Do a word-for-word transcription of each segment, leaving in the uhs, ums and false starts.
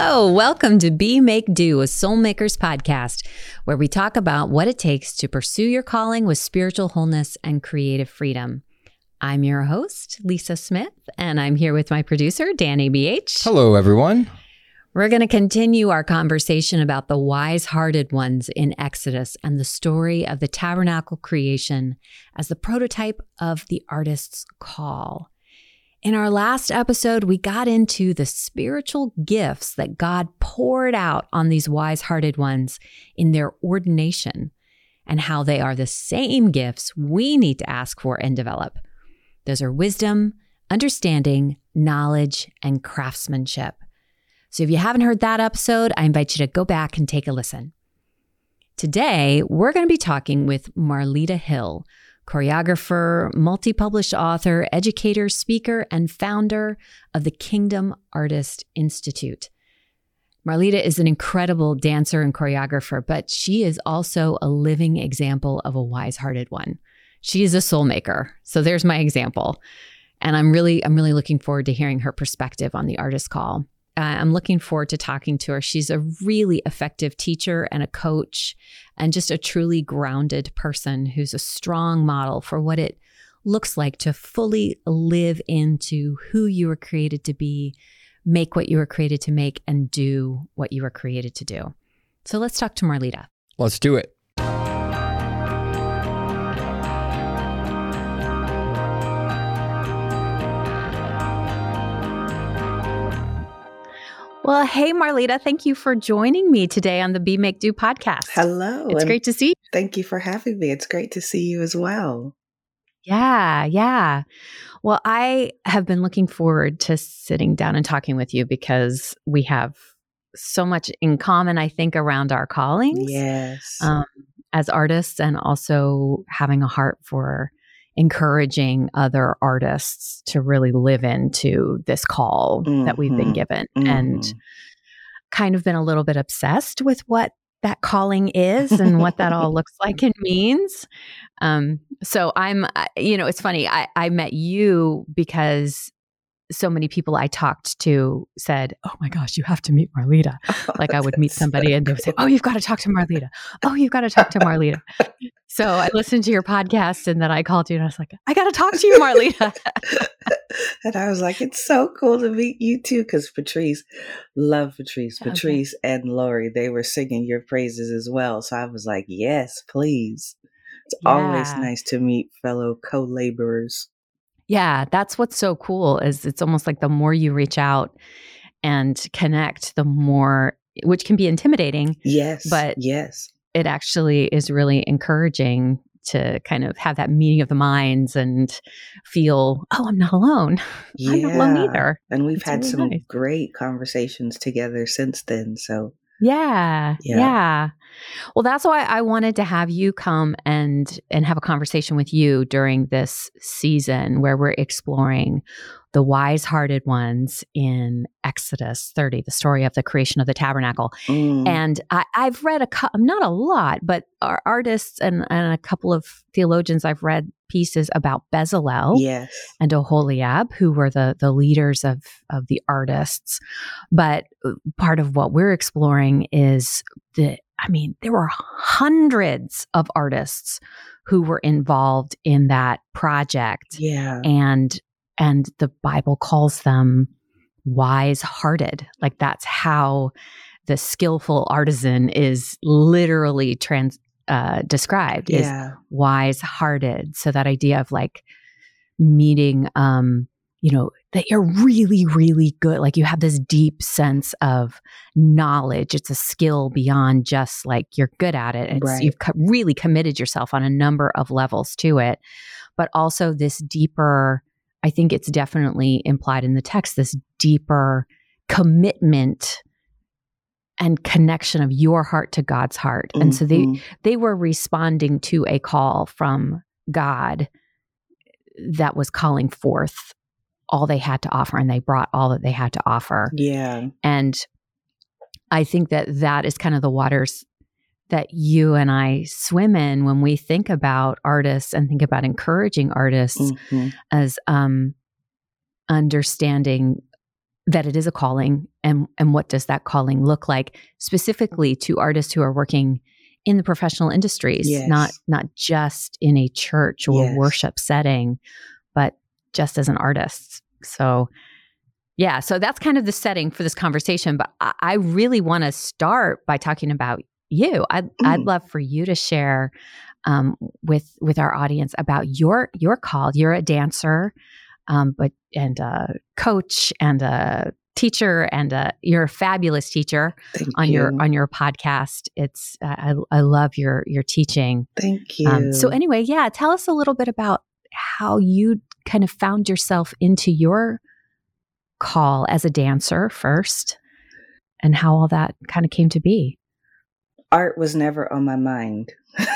Hello, welcome to Be Make Do, a Soulmakers podcast, where we talk about what it takes to pursue your calling with spiritual wholeness and creative freedom. I'm your host, Lisa Smith, and I'm here with my producer, Danny B H. Hello, everyone. We're going to continue our conversation about the wise-hearted ones in Exodus and the story of the tabernacle creation as the prototype of the artist's call. In our last episode, we got into the spiritual gifts that God poured out on these wise-hearted ones in their ordination and how they are the same gifts we need to ask for and develop. Those are wisdom, understanding, knowledge, and craftsmanship. So if you haven't heard that episode, I invite you to go back and take a listen. Today, we're going to be talking with Marlita Hill, choreographer, multi-published author, educator, speaker, and founder of the Kingdom Artist Institute. Marlita is an incredible dancer and choreographer, but she is also a living example of a wise-hearted one. She is a soul maker. So there's my example. And I'm really, I'm really looking forward to hearing her perspective on the artist call. Uh, I'm looking forward to talking to her. She's a really effective teacher and a coach and just a truly grounded person who's a strong model for what it looks like to fully live into who you were created to be, make what you were created to make, and do what you were created to do. So let's talk to Marlita. Let's do it. Well, hey, Marlita, thank you for joining me today on the Be Make Do podcast. Hello. It's great to see you. Thank you for having me. It's great to see you as well. Yeah, yeah. Well, I have been looking forward to sitting down and talking with you because we have so much in common, I think, around our callings. Yes. Um, as artists, and also having a heart for encouraging other artists to really live into this call mm-hmm. that we've been given mm-hmm. and kind of been a little bit obsessed with what that calling is and what that all looks like and means. Um, so I'm, you know, it's funny. I, I met you because so many people I talked to said, "Oh my gosh, you have to meet Marlita." Oh, like I would meet somebody so and they would say, "Oh, you've got to talk to Marlita. Oh, you've got to talk to Marlita." So I listened to your podcast and then I called you and I was like, "I got to talk to you, Marlita." And I was like, "It's so cool to meet you too." Because Patrice, love Patrice, okay. Patrice and Lori, they were singing your praises as well. So I was like, "Yes, please." It's yeah. always nice to meet fellow co-laborers. Yeah, that's what's so cool is it's almost like the more you reach out and connect, the more, which can be intimidating. Yes, but yes, it actually is really encouraging to kind of have that meeting of the minds and feel, oh, I'm not alone. Yeah. I'm not alone either. And we've it's had really some nice. great conversations together since then. So yeah, yeah, yeah. Well, that's why I wanted to have you come and and have a conversation with you during this season where we're exploring the wise-hearted ones in Exodus thirty, the story of the creation of the tabernacle. Mm. And I, I've read a co- not a lot, but our artists and, and a couple of theologians I've read pieces about Bezalel yes. and Oholiab, who were the the leaders of of the artists. But part of what we're exploring is the I mean, there were hundreds of artists who were involved in that project. Yeah. And and the Bible calls them wise-hearted. Like that's how the skillful artisan is literally trans uh, described yeah. is wise-hearted. So that idea of like meeting, um, you know, that you're really, really good. Like you have this deep sense of knowledge. It's a skill beyond just like you're good at it. It's, right. You've co- really committed yourself on a number of levels to it, but also this deeper, I think it's definitely implied in the text, this deeper commitment and connection of your heart to God's heart. Mm-hmm. And so they, they were responding to a call from God that was calling forth all they had to offer, and they brought all that they had to offer. Yeah. And I think that that is kind of the waters that you and I swim in when we think about artists and think about encouraging artists mm-hmm. as um, understanding that it is a calling, and and what does that calling look like specifically to artists who are working in the professional industries, Yes. not not just in a church or Yes. worship setting, but just as an artist. So yeah, so that's kind of the setting for this conversation. But I, I really want to start by talking about you. I'd Mm. I'd love for you to share um, with with our audience about your your call. You're a dancer, um, but and a coach and a teacher, and a, you're a fabulous teacher Thank on you. your on your podcast. It's uh, I I love your your teaching. Thank you. Um, so anyway, yeah, tell us a little bit about how you kind of found yourself into your call as a dancer first, and how all that kind of came to be. Art was never on my mind.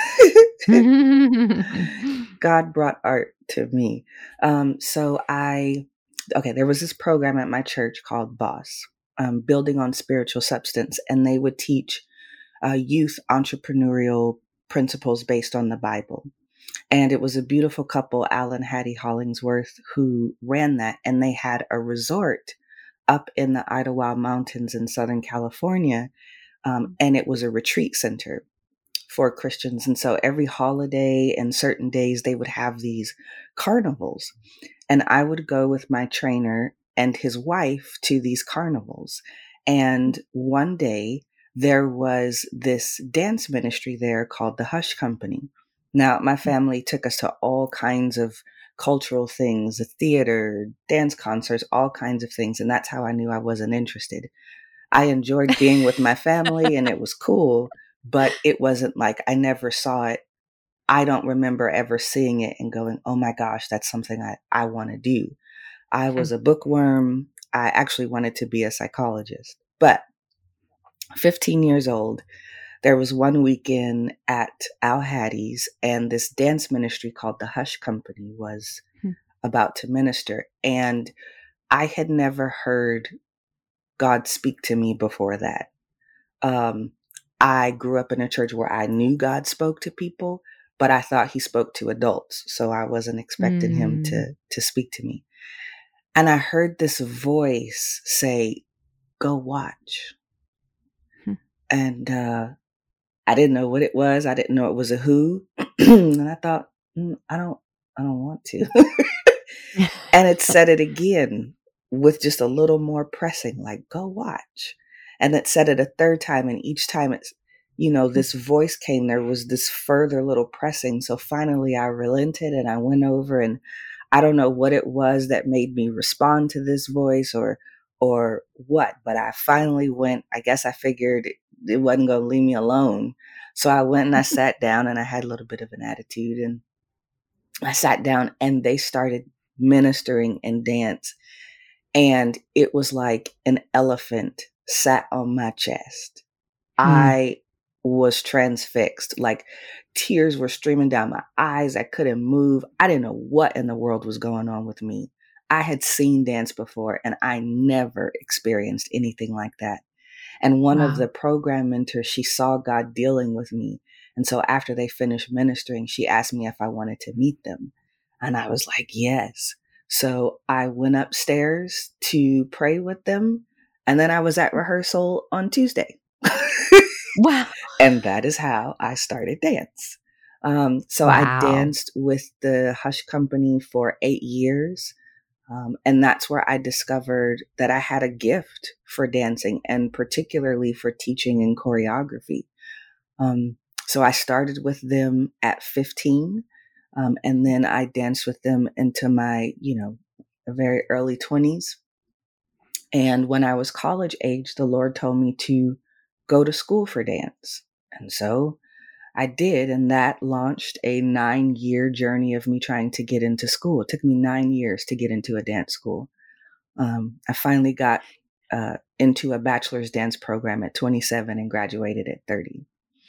God brought art to me. Um, so I, okay, there was this program at my church called BOSS, um, Building on Spiritual Substance, and they would teach uh, youth entrepreneurial principles based on the Bible. And it was a beautiful couple, Alan Hattie Hollingsworth, who ran that, and they had a resort up in the Idlewild Mountains in Southern California, um, and it was a retreat center for Christians. And so every holiday and certain days, they would have these carnivals. And I would go with my trainer and his wife to these carnivals. And one day there was this dance ministry there called the Hush Company. Now, my family took us to all kinds of cultural things, the theater, dance concerts, all kinds of things. And that's how I knew I wasn't interested. I enjoyed being with my family and it was cool, but it wasn't like, I never saw it. I don't remember ever seeing it and going, oh my gosh, that's something I, I want to do. I was a bookworm. I actually wanted to be a psychologist. But fifteen years old, there was one weekend at Al Hattie's, and this dance ministry called the Hush Company was hmm. about to minister. And I had never heard God speak to me before that. Um, I grew up in a church where I knew God spoke to people, but I thought he spoke to adults. So I wasn't expecting mm. him to, to speak to me. And I heard this voice say, go watch. Hmm. And uh, I didn't know what it was. I didn't know it was a who. And I thought, mm, I don't, I don't want to. And it said it again with just a little more pressing, like, go watch. And it said it a third time. And each time it's, you know, this voice came, there was this further little pressing. So finally I relented and I went over, and I don't know what it was that made me respond to this voice or, or what, but I finally went. I guess I figured it, it wasn't going to leave me alone. So I went and I sat down, and I had a little bit of an attitude, and I sat down and they started ministering and dance. And it was like an elephant sat on my chest. Hmm. I was transfixed, like tears were streaming down my eyes. I couldn't move. I didn't know what in the world was going on with me. I had seen dance before, and I never experienced anything like that. And one wow. of the program mentors, she saw God dealing with me. And so after they finished ministering, she asked me if I wanted to meet them. And I was like, yes. So I went upstairs to pray with them. And then I was at rehearsal on Tuesday. Wow. And that is how I started dance. Um, so wow. I danced with the Hush Company for eight years. Um, and that's where I discovered that I had a gift for dancing, and particularly for teaching and choreography. Um, so I started with them at fifteen. Um, and then I danced with them into my, you know, very early twenties. And when I was college age, the Lord told me to go to school for dance. And so I did. And that launched a nine year journey of me trying to get into school. It took me nine years to get into a dance school. Um, I finally got uh, into a bachelor's dance program at twenty-seven and graduated at thirty.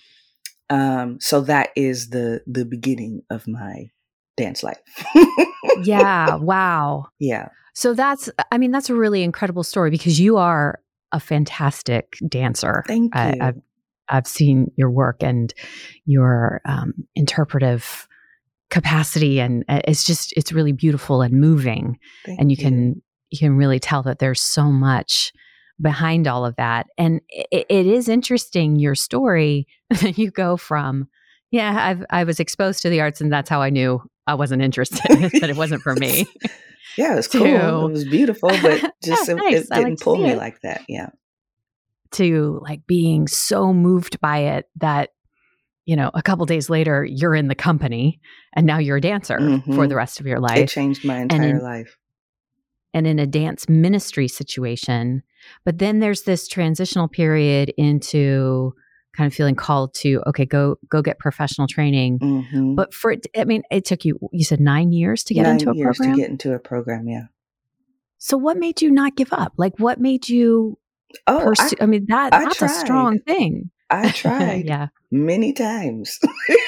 Um, so that is the the beginning of my dance life. Yeah. Wow. Yeah. So that's, I mean, that's a really incredible story, because you are a fantastic dancer. Thank you. I, I've, I've seen your work and your um, interpretive capacity, and it's just, it's really beautiful and moving. Thank and you, you can, you can really tell that there's so much behind all of that. And it, it is interesting, your story. You go from, yeah, I've, I was exposed to the arts and that's how I knew I wasn't interested, that it wasn't for me. Yeah, it was to, cool. It was beautiful, but just yeah, it, nice. it didn't like pull me it. like that. Yeah. To like being so moved by it that, you know, a couple days later, you're in the company and now you're a dancer Mm-hmm. for the rest of your life. It changed my entire and in, life. And in a dance ministry situation. But then there's this transitional period into kind of feeling called to, okay, go go get professional training. Mm-hmm. But for it, I mean, it took you, you said nine years to get Nine into a years program? to get into a program, yeah. So what made you not give up? Like what made you oh, pursue? I, I mean, that I that's tried. a strong thing. I tried yeah. many times.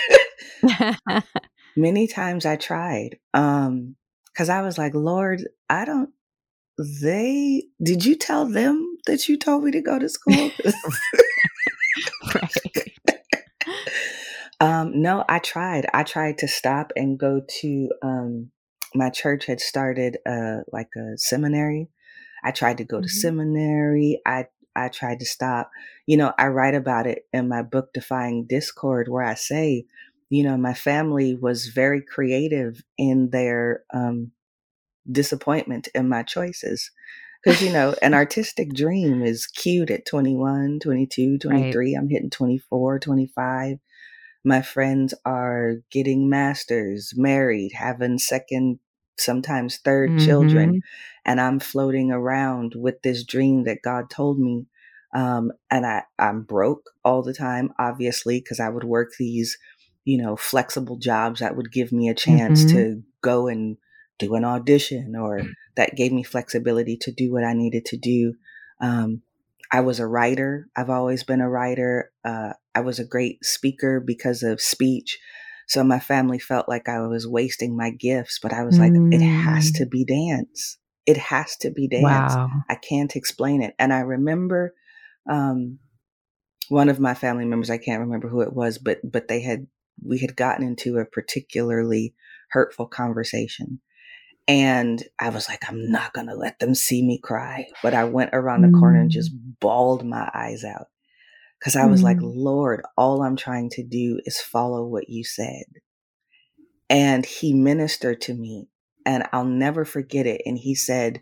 Many times I tried. Um, because I was like, Lord, I don't, they, did you tell them that you told me to go to school? Right. um, no, I tried. I tried to stop and go to, um, my church had started, uh, like a seminary. I tried to go to Mhm. seminary. I, I tried to stop. You know, I write about it in my book, Defying Discord, where I say, you know, my family was very creative in their, um, disappointment in my choices. Because, you know, an artistic dream is cute at twenty-one, twenty-two, twenty-three. Right. I'm hitting twenty-four, twenty-five. My friends are getting masters, married, having second, sometimes third mm-hmm. children. And I'm floating around with this dream that God told me. Um, and I, I'm broke all the time, obviously, because I would work these, you know, flexible jobs that would give me a chance mm-hmm. to go and do an audition, or that gave me flexibility to do what I needed to do. Um, I was a writer. I've always been a writer. Uh, I was a great speaker because of speech. So my family felt like I was wasting my gifts, but I was mm. like, it has to be dance. It has to be dance. Wow. I can't explain it. And I remember um, one of my family members, I can't remember who it was, but but they had, we had gotten into a particularly hurtful conversation. And I was like, I'm not going to let them see me cry. But I went around the mm. corner and just bawled my eyes out. Because I was mm. like, Lord, all I'm trying to do is follow what you said. And he ministered to me, and I'll never forget it. And he said,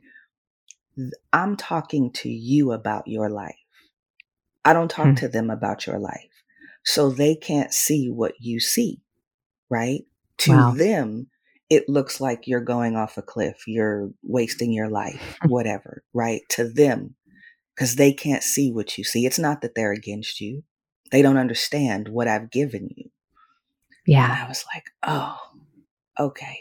I'm talking to you about your life. I don't talk hmm. to them about your life. So they can't see what you see, right? To wow. them, it looks like you're going off a cliff, you're wasting your life, whatever, right? To them, because they can't see what you see. It's not that they're against you. They don't understand what I've given you. Yeah. And I was like, oh, okay.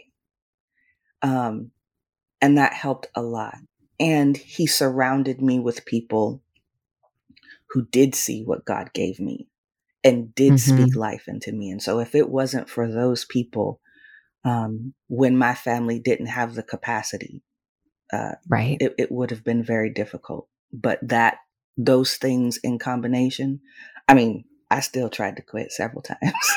Um, and that helped a lot. And he surrounded me with people who did see what God gave me and did mm-hmm. speak life into me. And so if it wasn't for those people, Um, when my family didn't have the capacity, uh, right, it, it would have been very difficult. But that, those things in combination, I mean, I still tried to quit several times.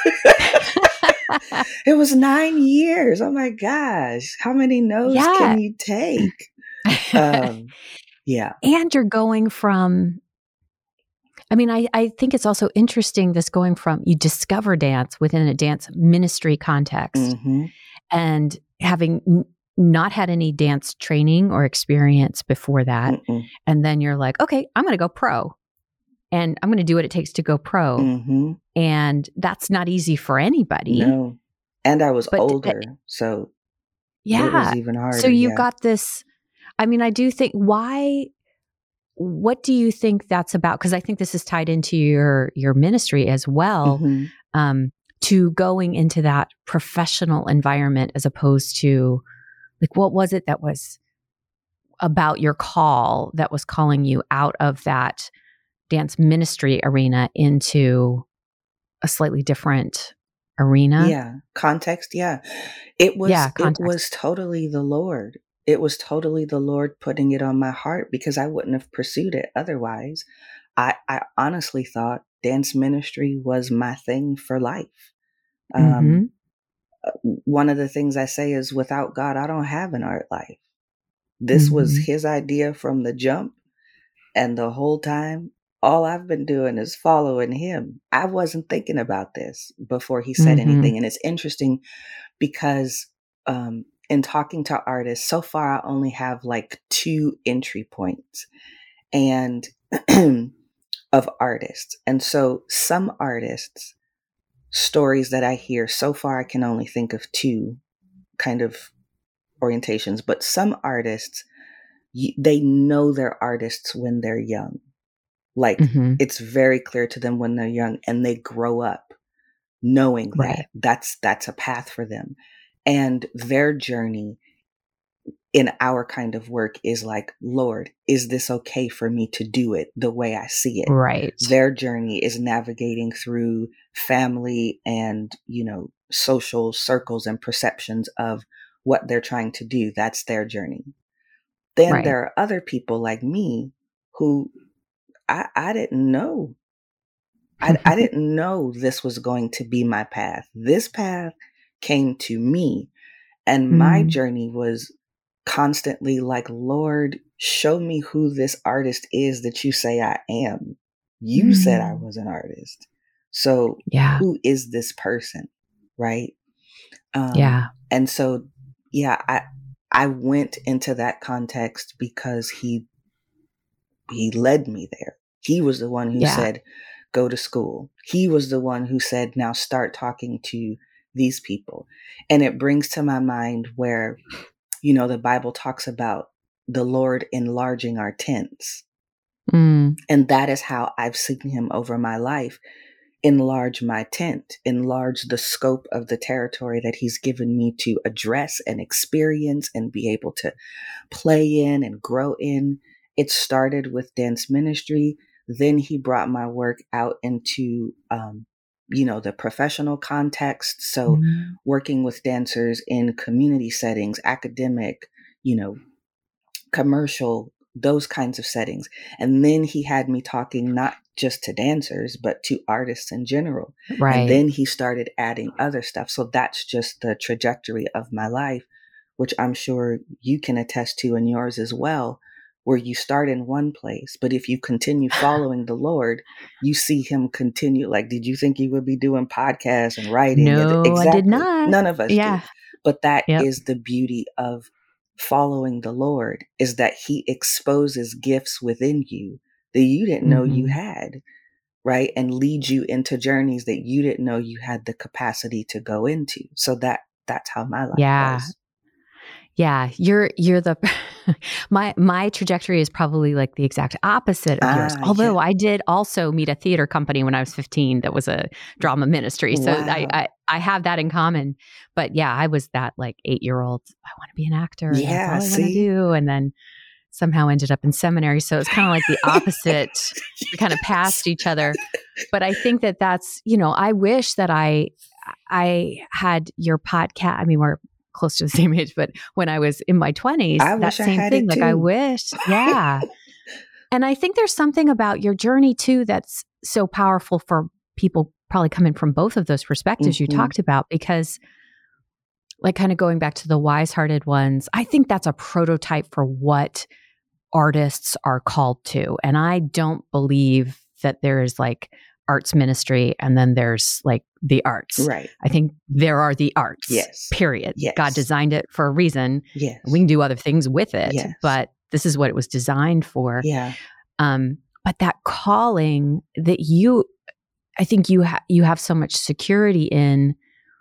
It was nine years. Oh my gosh. How many no's yeah. can you take? um, yeah. And you're going from, I mean, I, I think it's also interesting, this going from, you discover dance within a dance ministry context mm-hmm. and having n- not had any dance training or experience before that. Mm-mm. And then you're like, okay, I'm going to go pro and I'm going to do what it takes to go pro. Mm-hmm. And that's not easy for anybody. No. And I was but, older. Uh, so yeah. it was even harder. So you've yeah. got this, I mean, I do think, why, what do you think that's about? Because I think this is tied into your your ministry as well, mm-hmm. um, to going into that professional environment as opposed to, like, what was it that was about your call that was calling you out of that dance ministry arena into a slightly different arena? Yeah. Context. Yeah. It was, yeah, it was totally the Lord. It was totally the Lord putting it on my heart, because I wouldn't have pursued it otherwise. I, I honestly thought dance ministry was my thing for life. Mm-hmm. Um, one of the things I say is, without God, I don't have an art life. This Mm-hmm. was his idea from the jump. And the whole time, all I've been doing is following him. I wasn't thinking about this before he said Mm-hmm. anything. And it's interesting because um, in talking to artists, so far I only have like two entry points and of artists. And so some artists, stories that I hear, so far I can only think of two kind of orientations, but some artists, they know they're artists when they're young. Like Mm-hmm. it's very clear to them when they're young, and they grow up knowing Right. that that's that's a path for them. And their journey in our kind of work is like, Lord, is this okay for me to do it the way I see it? Right. Their journey is navigating through family and, you know, social circles and perceptions of what they're trying to do. That's their journey. Then Right. there are other people like me who I, I didn't know. I, I didn't know this was going to be my path. This path came to me, and my Mm. journey was constantly like, Lord, show me who this artist is that you say I am. You Mm. said I was an artist. So Yeah. who is this person? Right. Um, Yeah. And so, yeah, I, I went into that context because he, he led me there. He was the one who Yeah. said, go to school. He was the one who said, now start talking to these people. And it brings to my mind where, you know, the Bible talks about the Lord enlarging our tents. Mm. And that is how I've seen him over my life. Enlarge my tent, enlarge the scope of the territory that he's given me to address and experience and be able to play in and grow in. It started with dance ministry. Then he brought my work out into, um, you know, the professional context. So Mm. working with dancers in community settings, academic, you know, commercial, those kinds of settings. And then he had me talking not just to dancers, but to artists in general. Right. And then he started adding other stuff. So that's just the trajectory of my life, which I'm sure you can attest to in yours as well, where you start in one place, but if you continue following the Lord, you see him continue. Like, did you think you would be doing podcasts and writing? No, exactly. I did not. None of us Yeah. do. But that Yep. is the beauty of following the Lord, is that he exposes gifts within you that you didn't know Mm-hmm. you had, right? And leads you into journeys that you didn't know you had the capacity to go into. So that that's how my life Yeah. was. Yeah, you're you're the my my trajectory is probably like the exact opposite of yours. Ah, Although yeah. I did also meet a theater company when I was fifteen that was a drama ministry, so I, Wow. I I have that in common. But yeah, I was that like eight year old. I want to be an actor. Yeah, That's all I want to see? do, and then somehow ended up in seminary. So it's kind of like the opposite. We kind of passed each other. But I think that that's, you know, I wish that I I had your podcast. I mean, we're close to the same age, but when I was in my twenties, I that wish I same had thing, it like I too. wish, yeah. And I think there's something about your journey too that's so powerful for people probably coming from both of those perspectives you Mhm. talked about, because like kind of going back to the wise-hearted ones, I think that's a prototype for what artists are called to. And I don't believe that there is like arts ministry and then there's like the arts. Right. I think there are the arts. Yes. Period. Yes. God designed it for a reason. Yes. We can do other things with it, Yes. but this is what it was designed for. Yeah. Um, but that calling that you, I think you ha- you have so much security in,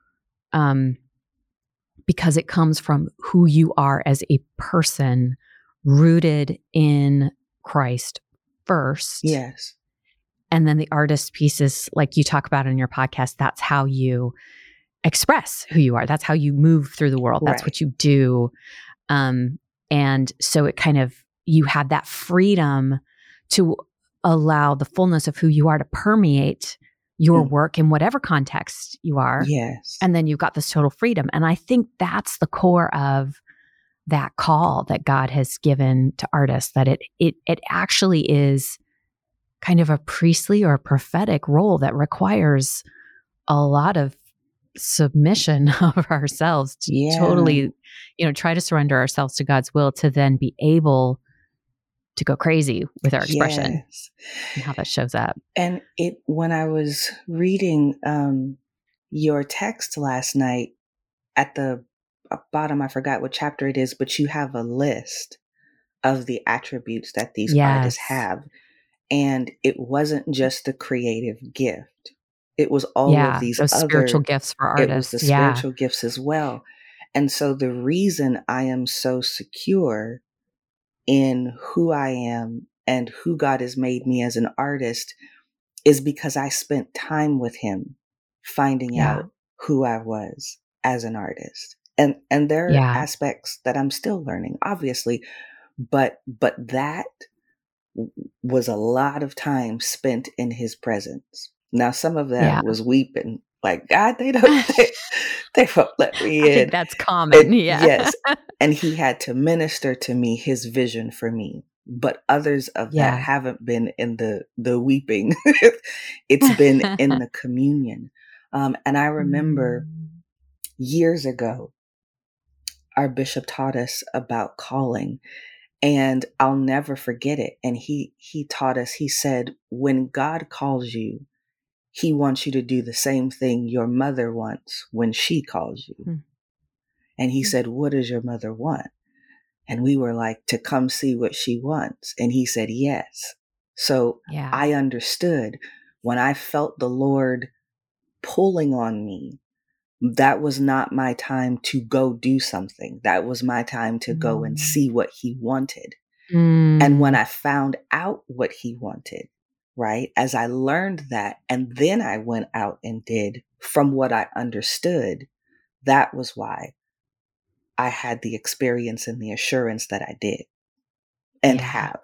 um, because it comes from who you are as a person, rooted in Christ first. Yes. And then the artist pieces, like you talk about in your podcast, that's how you express who you are. That's how you move through the world. That's Right. what you do. Um, and so it kind of, you have that freedom to allow the fullness of who you are to permeate your Mm. work in whatever context you are. Yes. And then you've got this total freedom. And I think that's the core of that call that God has given to artists, that it it it actually is kind of a priestly or a prophetic role that requires a lot of submission of ourselves to Yeah. totally, you know, try to surrender ourselves to God's will to then be able to go crazy with our expression Yes. and how that shows up. And it, when I was reading um, your text last night, at the bottom, I forgot what chapter it is, but you have a list of the attributes that these artists Yes. have. And it wasn't just the creative gift. It was all of Yeah. these Those other, spiritual gifts for it was the artists. Yeah. spiritual gifts as well. And so the reason I am so secure in who I am and who God has made me as an artist is because I spent time with him finding Yeah. out who I was as an artist. And and there are Yeah. aspects that I'm still learning, obviously, but but that w- was a lot of time spent in his presence. Now some of that Yeah. was weeping, like, God, they don't they, they won't let me I in. think that's common. And Yeah. yes, and he had to minister to me his vision for me. But others of that Yeah. haven't been in the the weeping. It's been in the communion. Um, and I remember Mm. years ago, our bishop taught us about calling, and I'll never forget it. And he he taught us, he said, when God calls you, he wants you to do the same thing your mother wants when she calls you. Mm. And he said, what does your mother want? And we were like, to come see what she wants. And he said, yes. So Yeah. I understood when I felt the Lord pulling on me, that was not my time to go do something. That was my time to go and Mm. see what he wanted. Mm. And when I found out what he wanted, right, as I learned that, and then I went out and did from what I understood, that was why I had the experience and the assurance that I did and Yeah. have.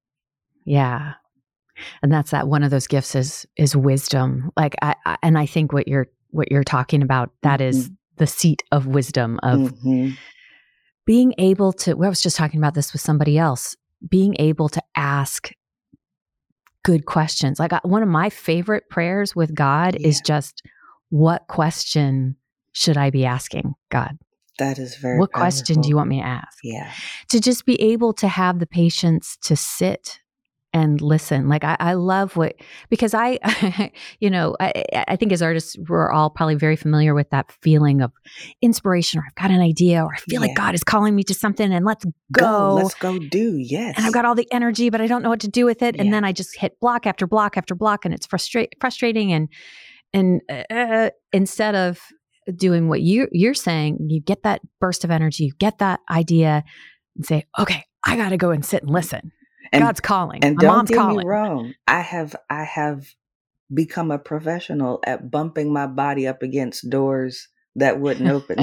Yeah. And that's that one of those gifts is is wisdom. Like I, I and I think what you're what you're talking about, that is Mhm. the seat of wisdom of Mhm. being able to, well, I was just talking about this with somebody else, being able to ask good questions. Like I, one of my favorite prayers with God Yeah. is just, what question should I be asking God? That is very What question do you powerful. want me to ask? Yeah. To just be able to have the patience to sit and listen. Like I, I love what, because I, you know, I, I think as artists, we're all probably very familiar with that feeling of inspiration, or I've got an idea, or I feel Yeah. like God is calling me to something and let's Go. go. Let's go do. Yes. And I've got all the energy, but I don't know what to do with it. And Yeah. then I just hit block after block after block, and it's frustrate, frustrating. And, and uh, instead of doing what you, you're saying, you get that burst of energy, you get that idea and say, okay, I got to go and sit and listen. And, God's calling. and My don't mom's get calling. me wrong. I have, I have become a professional at bumping my body up against doors that wouldn't open.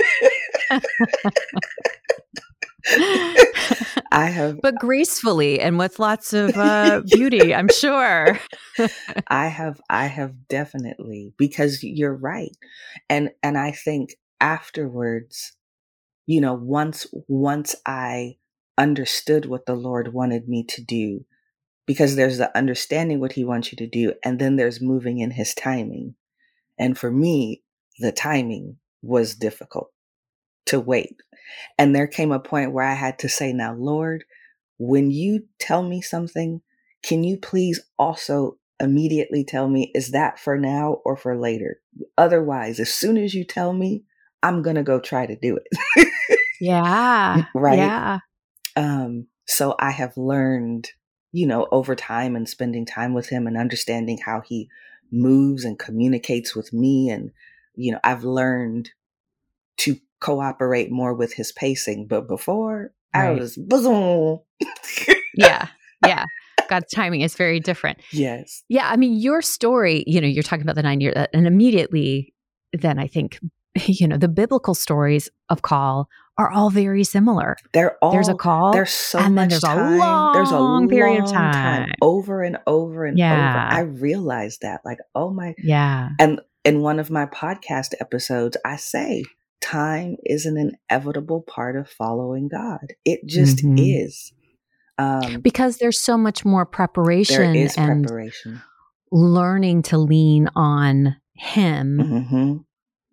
I have, but gracefully and with lots of uh, beauty, I'm sure. I have, I have definitely, because you're right. And, and I think afterwards, you know, once, once I understood what the Lord wanted me to do, because there's the understanding what he wants you to do, and then there's moving in his timing. And for me, the timing was difficult to wait. And there came a point where I had to say, now, Lord, when you tell me something, can you please also immediately tell me, is that for now or for later? Otherwise, as soon as you tell me, I'm going to go try to do it. Yeah. Right. Yeah. Um, so I have learned, you know, over time and spending time with him and understanding how he moves and communicates with me. And, you know, I've learned to cooperate more with his pacing. But before, I Right. was boom. Yeah. Yeah. God's timing is very different. Yes. Yeah. I mean, your story, you know, you're talking about the nine years, and immediately then I think, you know, the biblical stories of call are all very similar. They're all, there's a call, there's so and then much there's time. a long, There's a long period of time. over and over and Yeah. over. I realized that, like, oh my, Yeah. and in one of my podcast episodes, I say, time is an inevitable part of following God. It just Mhm. is. Um, Because there's so much more there preparation is and preparation. learning to lean on him hmm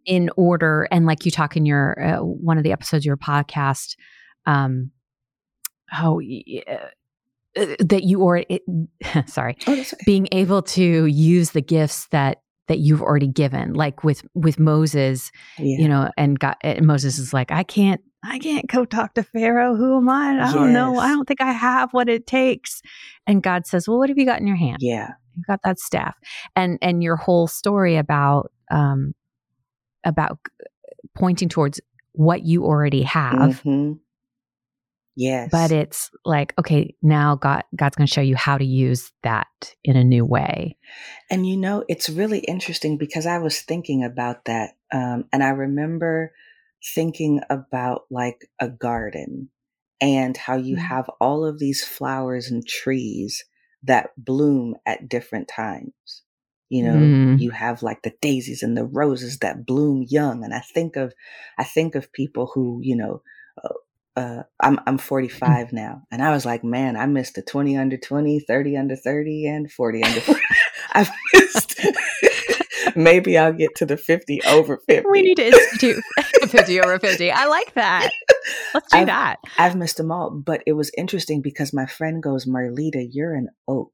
in order, and like you talk in your uh, one of the episodes of your podcast, um, oh, uh, that you or it, sorry, Oh, that's okay. being able to use the gifts that that you've already given, like with with Moses, Yeah. you know, and God, and Moses is like, I can't, I can't go talk to Pharaoh. Who am I? I don't know. I Yes. don't think I have what it takes. And God says, well, what have you got in your hand? Yeah. You've got that staff, and and your whole story about um about pointing towards what you already have. Mhm. Yes. But it's like, okay, now God, God's going to show you how to use that in a new way. And you know, it's really interesting because I was thinking about that. Um, and I remember thinking about like a garden and how you Mm. have all of these flowers and trees that bloom at different times. You know, Mm. you have like the daisies and the roses that bloom young. And I think of, I think of people who, you know, uh, uh, I'm I'm forty-five now, and I was like, man, I missed the twenty under twenty, thirty under thirty, and forty under forty. I've missed. Maybe I'll get to the fifty over fifty. We need to institute fifty over fifty. I like that. Let's do I've, that. I've missed them all, but it was interesting because my friend goes, Marlita, you're an oak.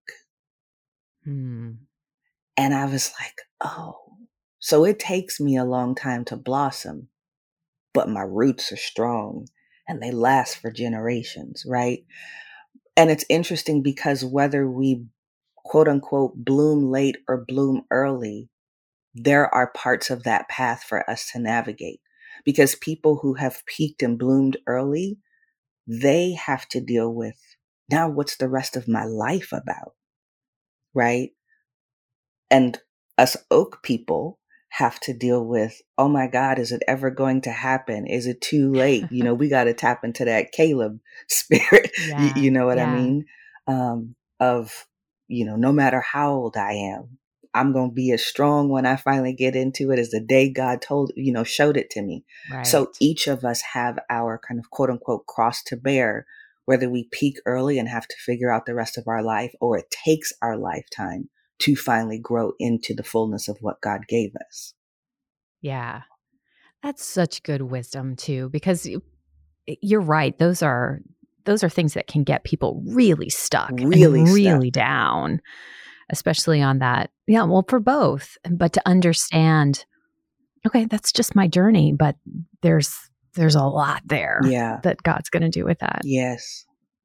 Hmm. And I was like, oh, so it takes me a long time to blossom, but my roots are strong and they last for generations, right? And it's interesting because whether we quote unquote bloom late or bloom early, there are parts of that path for us to navigate. Because people who have peaked and bloomed early, they have to deal with, now what's the rest of my life about, right? And us oak people have to deal with, oh my God, is it ever going to happen? Is it too late? You know, we got to tap into that Caleb spirit. Yeah, you, you know what yeah. I mean? Um, of, you know, no matter how old I am, I'm going to be as strong when I finally get into it as the day God told, you know, showed it to me. Right. So each of us have our kind of quote unquote cross to bear, whether we peak early and have to figure out the rest of our life, or it takes our lifetime to finally grow into the fullness of what God gave us. Yeah. That's such good wisdom too, because you're right. Those are, those are things that can get people really stuck Really and stuck. really down, especially on that. Yeah. Well, for both, but to understand, okay, that's just my journey, but there's, there's a lot there Yeah. that God's going to do with that. Yes.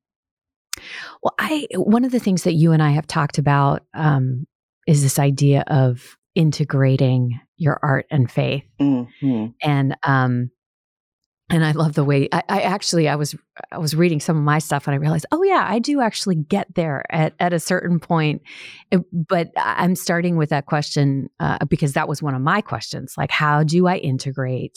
Well, I, one of the things that you and I have talked about um, is this idea of integrating your art and faith. Mm-hmm. And, um, and I love the way I, I actually, I was, I was reading some of my stuff and I realized, oh yeah, I do actually get there at, at a certain point. It, but I'm starting with that question uh, because that was one of my questions. Like, how do I integrate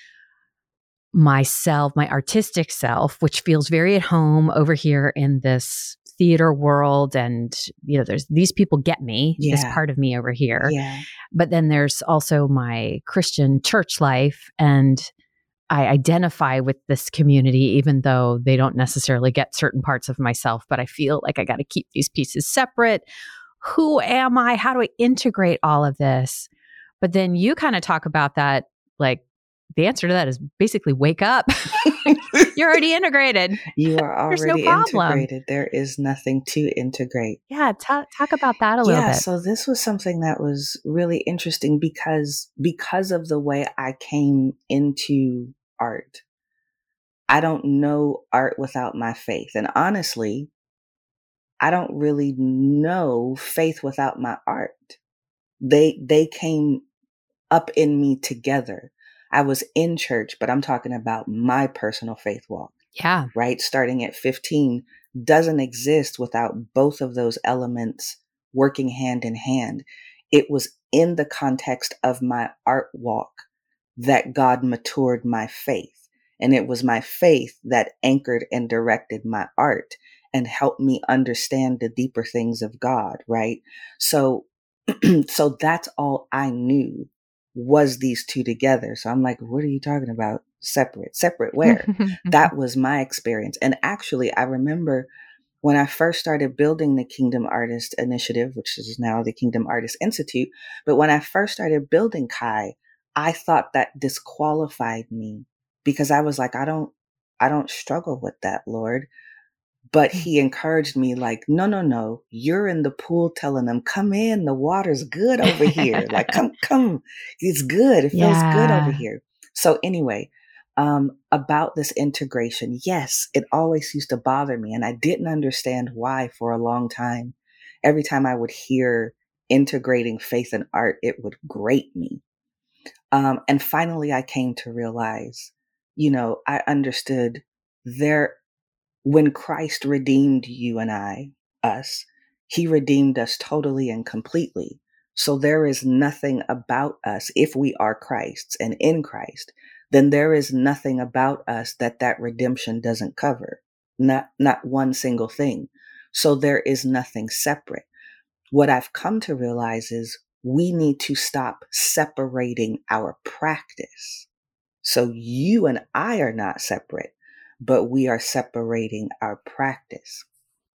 myself, my artistic self, which feels very at home over here in this theater world, and you know, there's these people get me, Yeah. this part of me over here. Yeah. But then there's also my Christian church life, and I identify with this community, even though they don't necessarily get certain parts of myself. But I feel like I got to keep these pieces separate. Who am I? How do I integrate all of this? But then you kind of talk about that, like, the answer to that is basically wake up. You're already integrated. You are already There's no problem. integrated. There is nothing to integrate. Yeah, t- talk about that a little yeah, bit. So this was something that was really interesting because because of the way I came into art. I don't know art without my faith. And honestly, I don't really know faith without my art. They they came up in me together. I was in church, but I'm talking about my personal faith walk. Yeah. Right? Starting at fifteen doesn't exist without both of those elements working hand in hand. It was in the context of my art walk that God matured my faith. And it was my faith that anchored and directed my art and helped me understand the deeper things of God, right? So, so that's all I knew was these two together. So I'm like, what are you talking about? Separate, separate where? That was my experience. And actually, I remember when I first started building the Kingdom Artist Initiative, which is now the Kingdom Artist Institute, but when I first started building Kai, I thought that disqualified me because I was like, I don't, I don't struggle with that, Lord. But he encouraged me like, no, no, no, you're in the pool telling them, come in, the water's good over here. Like, come, come, it's good. It feels good over Yeah. here. So anyway, um, about this integration, yes, it always used to bother me. And I didn't understand why for a long time. Every time I would hear integrating faith and art, it would grate me. Um, and finally, I came to realize, you know, I understood there, when Christ redeemed you and I, us, he redeemed us totally and completely. So there is nothing about us, if we are Christ's and in Christ, then there is nothing about us that that redemption doesn't cover. Not, not one single thing. So there is nothing separate. What I've come to realize is we need to stop separating our practice. So you and I are not separate, but we are separating our practice.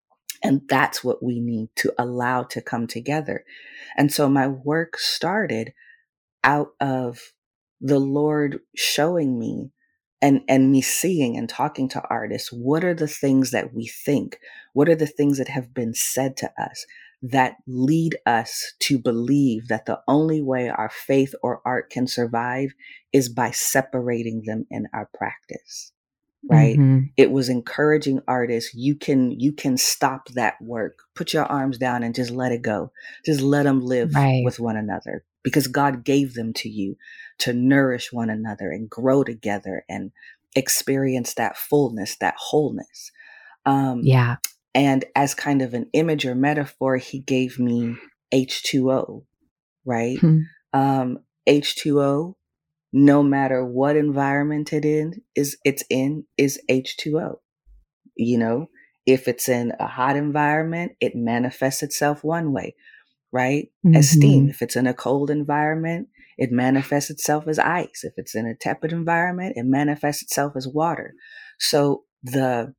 And that's what we need to allow to come together. And so my work started out of the Lord showing me and, and me seeing and talking to artists. What are the things that we think? What are the things that have been said to us that lead us to believe that the only way our faith or art can survive is by separating them in our practice? Right? Mm-hmm. It was encouraging artists. You can, you can stop that work, put your arms down and just let it go. Just let them live Right. with one another because God gave them to you to nourish one another and grow together and experience that fullness, that wholeness. Um, Yeah. And as kind of an image or metaphor, he gave me H two O, right? Hmm. Um, H two O, no matter what environment it in is it's in is H two O. You know, if it's in a hot environment, it manifests itself one way, right? As steam. Mm-hmm. If it's in a cold environment, it manifests itself as ice. If it's in a tepid environment, it manifests itself as water. So the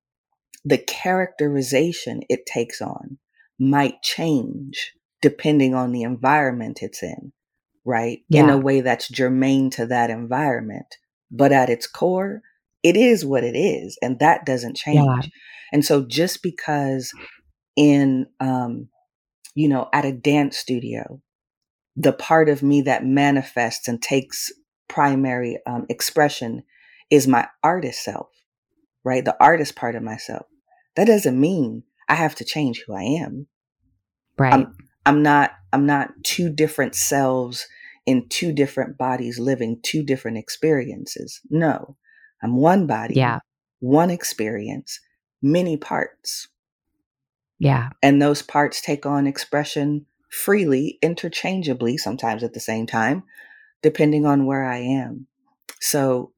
the characterization it takes on might change depending on the environment it's in, right? In Yeah. a way that's germane to that environment. But at its core, it is what it is, and that doesn't Yeah. change. And so just because in, um, you know, at a dance studio, the part of me that manifests and takes primary um, expression is my artist self, right? The artist part of myself. That doesn't mean I have to change who I am. Right. I'm I'm not I'm not two different selves in two different bodies living two different experiences. No. I'm one body, Yeah. one experience, many parts. Yeah. And those parts take on expression freely, interchangeably, sometimes at the same time, depending on where I am. So,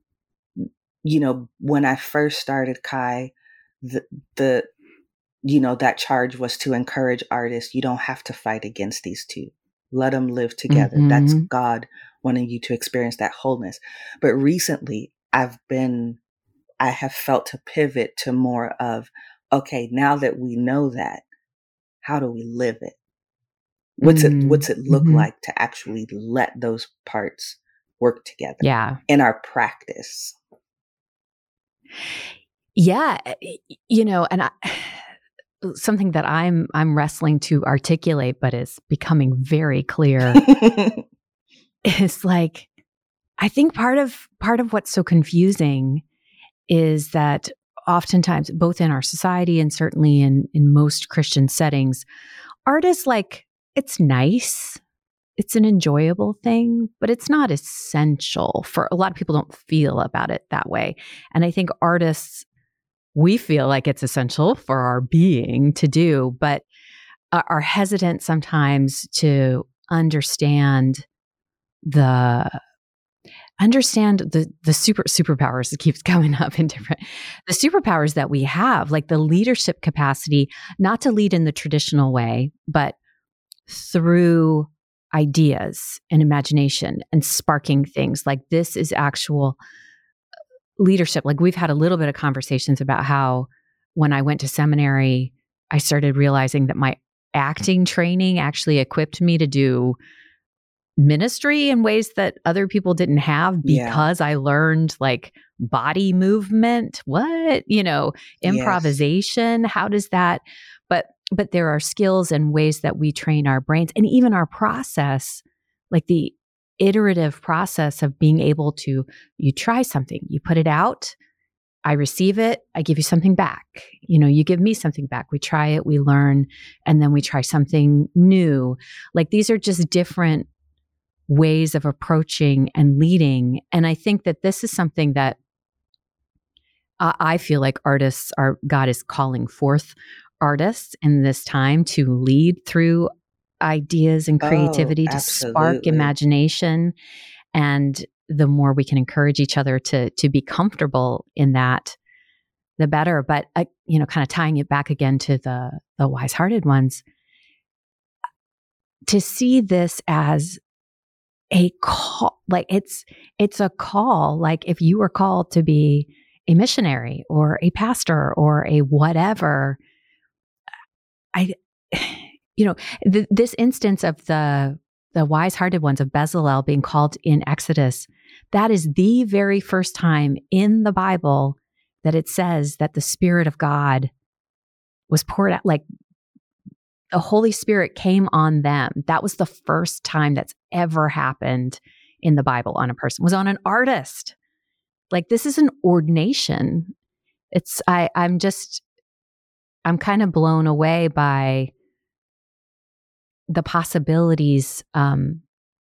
you know, when I first started Kai, the the you know, that charge was to encourage artists. You don't have to fight against these two. Let them live together. Mm-hmm. That's God wanting you to experience that wholeness. But recently I've been, I have felt to pivot to more of, okay, now that we know that, how do we live it? What's mm-hmm. it, what's it look mm-hmm. like to actually let those parts work together yeah. in our practice? Yeah. You know, and I, something that I'm I'm wrestling to articulate, but is becoming very clear, is like, I think part of part of what's so confusing is that oftentimes, both in our society and certainly in in most Christian settings, art is like, it's nice, it's an enjoyable thing, but it's not essential. For a lot of people, don't feel about it that way, and I think artists, we feel like it's essential for our being to do, but are hesitant sometimes to understand the understand the the super superpowers that keeps coming up in different the superpowers that we have, like the leadership capacity, not to lead in the traditional way, but through ideas and imagination and sparking things. Like, this is actual leadership. Like, we've had a little bit of conversations about how when I went to seminary, I started realizing that my acting training actually equipped me to do ministry in ways that other people didn't have because yeah. I learned like body movement, what, you know, improvisation, yes. How does that, but, but there are skills and ways that we train our brains and even our process, like the iterative process of being able to, you try something, you put it out, I receive it, I give you something back. You know, you give me something back. We try it, we learn, and then we try something new. Like these are just different ways of approaching and leading. And I think that this is something that uh, I feel like artists are, God is calling forth artists in this time to lead through ideas and creativity, oh, to spark imagination. And the more we can encourage each other to, to be comfortable in that, the better. But, uh, you know, kind of tying it back again to the, the wise-hearted ones, to see this as a call, like it's, it's a call. Like if you were called to be a missionary or a pastor or a whatever, I, you know, th- this instance of the, the wise-hearted ones of Bezalel being called in Exodus, that is the very first time in the Bible that it says that the Spirit of God was poured out, like the Holy Spirit came on them. That was the first time that's ever happened in the Bible on a person, was on an artist. Like this is an ordination. It's, I, I'm just, I'm kind of blown away by the possibilities um,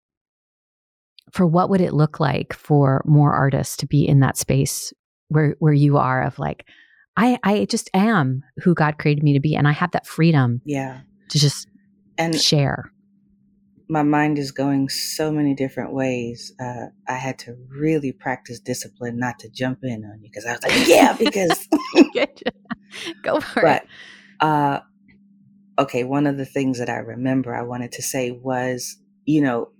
for what would it look like for more artists to be in that space where, where you are of like, I, I just am who God created me to be. And I have that freedom. Yeah. To just and share. My mind is going so many different ways. Uh, I had to really practice discipline not to jump in on you because I was like, yeah, because go for but, it. Uh, okay, one of the things that I remember I wanted to say was, you know,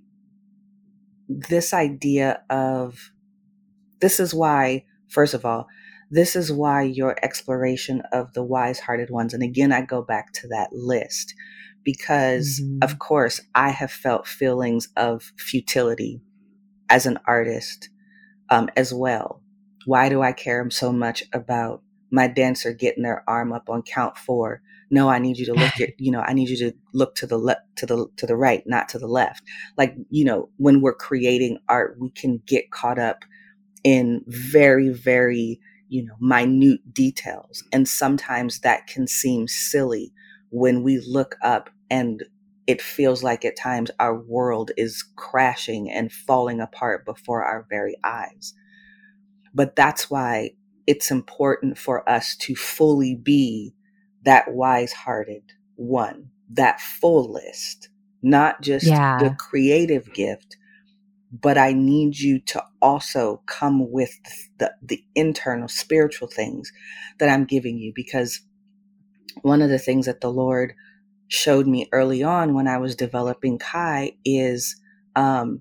this idea of, this is why, first of all, this is why your exploration of the wise-hearted ones, and again, I go back to that list, because mm-hmm. of course, I have felt feelings of futility as an artist um, as well. Why do I care so much about my dancer getting their arm up on count four? No, I need you to look your, you know, I need you to look to the left, to the, to the right, not to the left. Like, you know, when we're creating art, we can get caught up in very, very, you know, minute details. And sometimes that can seem silly when we look up and it feels like at times our world is crashing and falling apart before our very eyes. But that's why it's important for us to fully be that wise-hearted one, that full list, not just yeah. the creative gift, but I need you to also come with the, the internal spiritual things that I'm giving you. Because one of the things that the Lord showed me early on when I was developing Kai is um,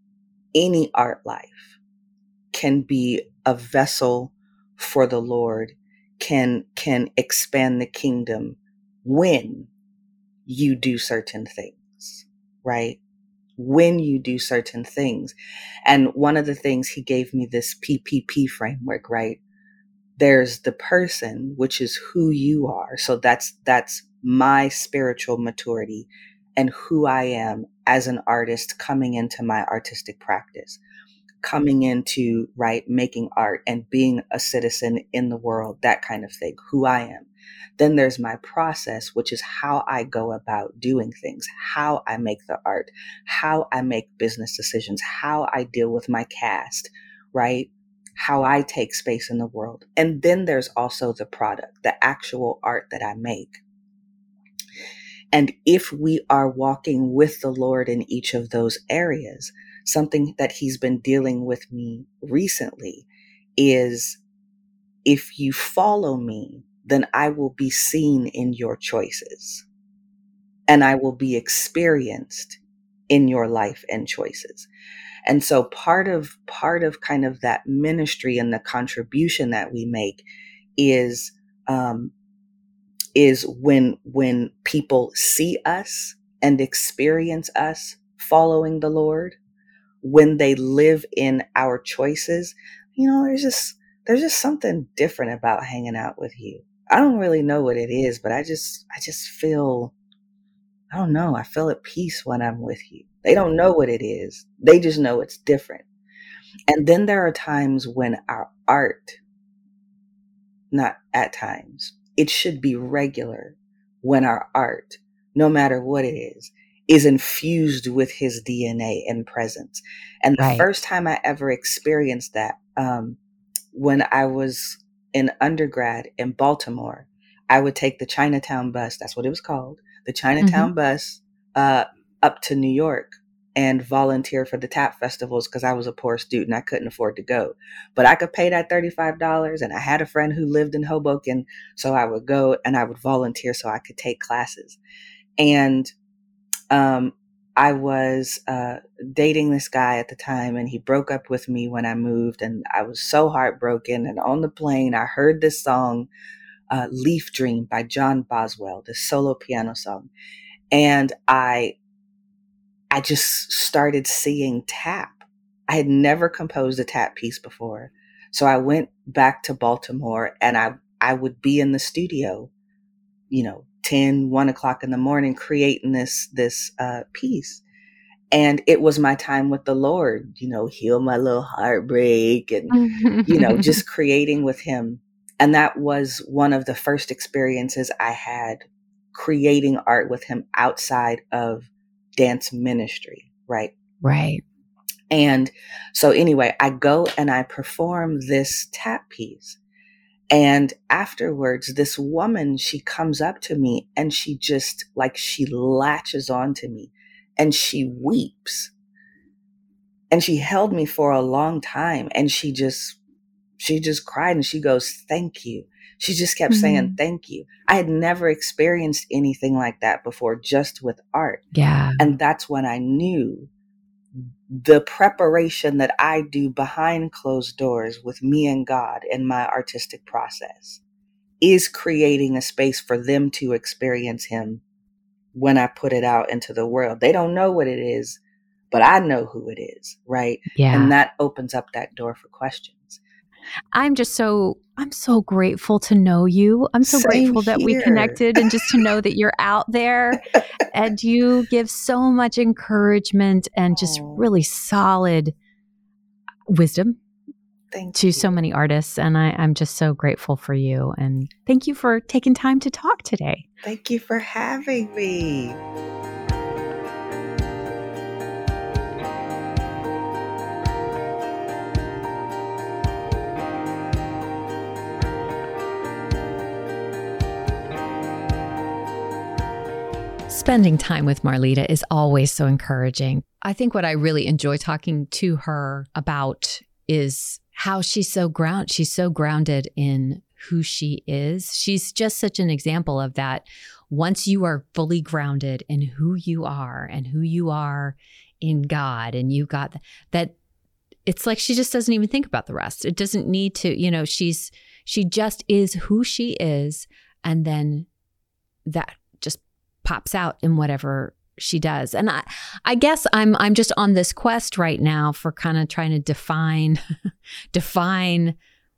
any art life can be a vessel for the Lord, can, can expand the kingdom when you do certain things, right? When you do certain things. And one of the things he gave me this P P P framework, right? There's the person, which is who you are. So that's, that's my spiritual maturity and who I am as an artist coming into my artistic practice, coming into, right, making art and being a citizen in the world, that kind of thing, who I am. Then there's my process, which is how I go about doing things, how I make the art, how I make business decisions, how I deal with my cast, right? How I take space in the world. And then there's also the product, the actual art that I make. And if we are walking with the Lord in each of those areas, something that he's been dealing with me recently is, if you follow me, then I will be seen in your choices and I will be experienced in your life and choices. And so part of, part of kind of that ministry and the contribution that we make is, um, is when, when people see us and experience us following the Lord, when they live in our choices, you know, there's just, there's just something different about hanging out with you. I don't really know what it is, but I just, I just feel, I don't know. I feel at peace when I'm with you. They don't know what it is. They just know it's different. And then there are times when our art, not at times, it should be regular when our art, no matter what it is, is infused with his D N A and presence. And the Right. first time I ever experienced that, um, when I was in undergrad in Baltimore, I would take the Chinatown bus. That's what it was called. The Chinatown mm-hmm. bus, uh, up to New York and volunteer for the tap festivals because I was a poor student. I couldn't afford to go, but I could pay that thirty-five dollars. And I had a friend who lived in Hoboken. So I would go and I would volunteer so I could take classes. And um, I was uh, dating this guy at the time, and he broke up with me when I moved. And I was so heartbroken. And on the plane, I heard this song, uh, Leaf Dream by John Boswell, this solo piano song. And I I just started seeing tap. I had never composed a tap piece before. So I went back to Baltimore, and I, I would be in the studio, you know, ten, one o'clock in the morning, creating this, this uh, piece. And it was my time with the Lord, you know, heal my little heartbreak and, you know, just creating with him. And that was one of the first experiences I had creating art with him outside of dance ministry, right? Right. And so anyway, I go and I perform this tap piece. And afterwards, this woman, she comes up to me and she just like, she latches onto me and she weeps. And she held me for a long time. And she just, she just cried and she goes, thank you. She just kept mm-hmm. saying, thank you. I had never experienced anything like that before, just with art. Yeah. And that's when I knew the preparation that I do behind closed doors with me and God in my artistic process is creating a space for them to experience him when I put it out into the world. They don't know what it is, but I know who it is, right? Yeah. And that opens up that door for questions. I'm just so, I'm so grateful to know you. I'm so Same grateful that here. we connected, and just to know that you're out there and you give so much encouragement and just Oh. really solid wisdom Thank to you. so many artists. And I, I'm just so grateful for you. And thank you for taking time to talk today. Thank you for having me. Spending time with Marlita is always so encouraging. I think what I really enjoy talking to her about is how she's so ground. She's so grounded in who she is. She's just such an example of that. Once you are fully grounded in who you are and who you are in God, and you got that, it's like she just doesn't even think about the rest. It doesn't need to, you know, she's, she just is who she is. And then that just pops out in whatever she does. And I, I guess I'm, I'm just on this quest right now for kind of trying to define, define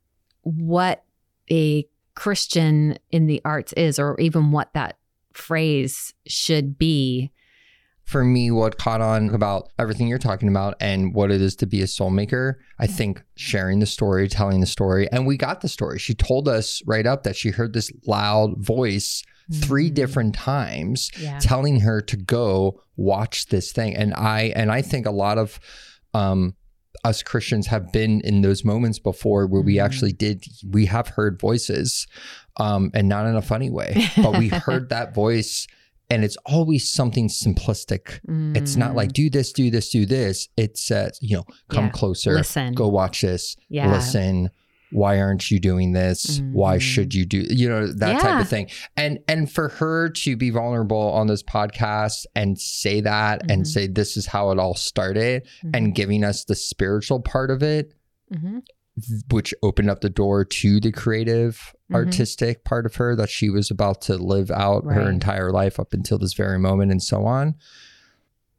what a Christian in the arts is, or even what that phrase should be. For me, what caught on about everything you're talking about and what it is to be a soul maker, I think sharing the story, telling the story, and we got the story. She told us right up that she heard this loud voice three mm-hmm. different times yeah. telling her to go watch this thing. And I, and I think a lot of, um, us Christians have been in those moments before where mm-hmm. we actually did, we have heard voices, um, and not in a funny way, but we heard that voice, and it's always something simplistic. Mm. It's not like, do this, do this, do this. It says, you know, come yeah. closer, listen. Go watch this, yeah. listen. Why aren't you doing this? Mm. Why should you do, you know, that yeah. type of thing. And, and for her to be vulnerable on this podcast and say that mm-hmm. and say, this is how it all started mm-hmm. and giving us the spiritual part of it, mm-hmm. which opened up the door to the creative, mm-hmm. artistic part of her that she was about to live out right. her entire life up until this very moment and so on.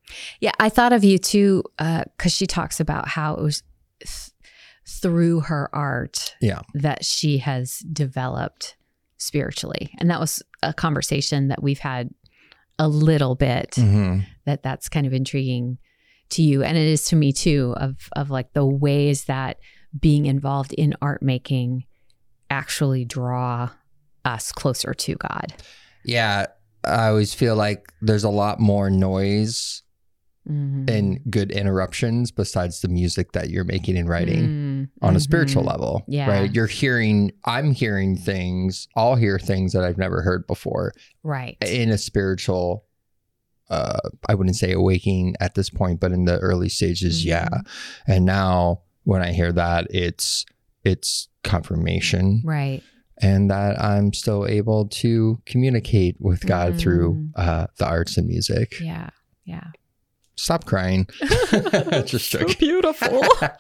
Yeah, I thought of you too, because uh, she talks about how it was th- through her art yeah. that she has developed spiritually. And that was a conversation that we've had a little bit, mm-hmm. that that's kind of intriguing to you. And it is to me too, of of like the ways that being involved in art making actually draw us closer to God. Yeah. I always feel like there's a lot more noise mm-hmm. and good interruptions besides the music that you're making and writing mm-hmm. on a spiritual level. Yeah. Right. You're hearing, I'm hearing things, I'll hear things that I've never heard before. Right. In a spiritual, uh, I wouldn't say awakening at this point, but in the early stages, mm-hmm. yeah. And now when I hear that, it's, it's confirmation. Right. And that I'm still able to communicate with God mm. through uh, the arts and music. Yeah. Yeah. Stop crying. Just so beautiful.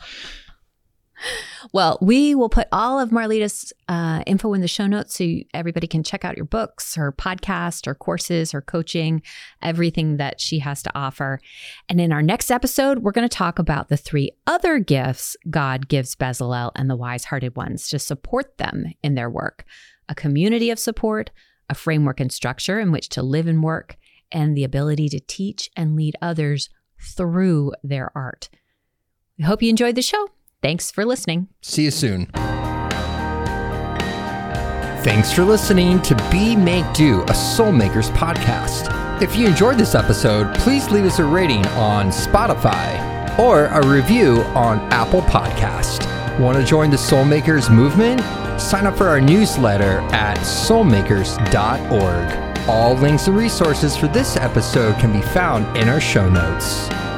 Well, we will put all of Marlita's uh, info in the show notes so everybody can check out your books, her podcast, her courses, her coaching, everything that she has to offer. And in our next episode, we're going to talk about the three other gifts God gives Bezalel and the wise-hearted ones to support them in their work: a community of support, a framework and structure in which to live and work, and the ability to teach and lead others through their art. We hope you enjoyed the show. Thanks for listening. See you soon. Thanks for listening to Be Make Do, a Soulmakers podcast. If you enjoyed this episode, please leave us a rating on Spotify or a review on Apple Podcast. Want to join the Soulmakers movement? Sign up for our newsletter at soulmakers dot org. All links and resources for this episode can be found in our show notes.